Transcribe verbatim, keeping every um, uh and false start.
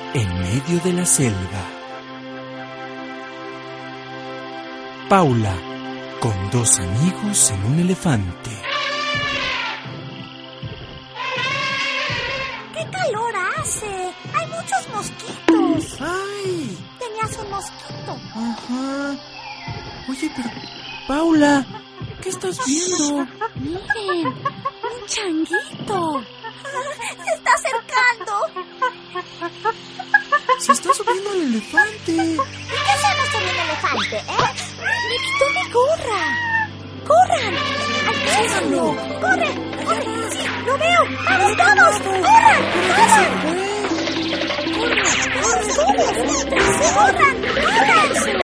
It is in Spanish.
en medio de la selva. Paula, con dos amigos en un elefante. ¡Qué calor hace! ¡Hay muchos mosquitos! ¡Ay! Tenías un mosquito. Ajá. Oye, pero... Paula, ¿qué estás viendo? Miren, un changuito. Se está acercando. Se está subiendo al elefante. ¿Y qué hacemos con un elefante, eh? Me quitó mi gorra. ¡Corran! ¡Alcánzalo! ¡Corre! ¡Corre! ¡Sí! ¡Lo veo! ¡Vamos todos! ¡Corran! ¡Corran! ¡Corran! ¡Corran! ¡Corran! ¡Corran!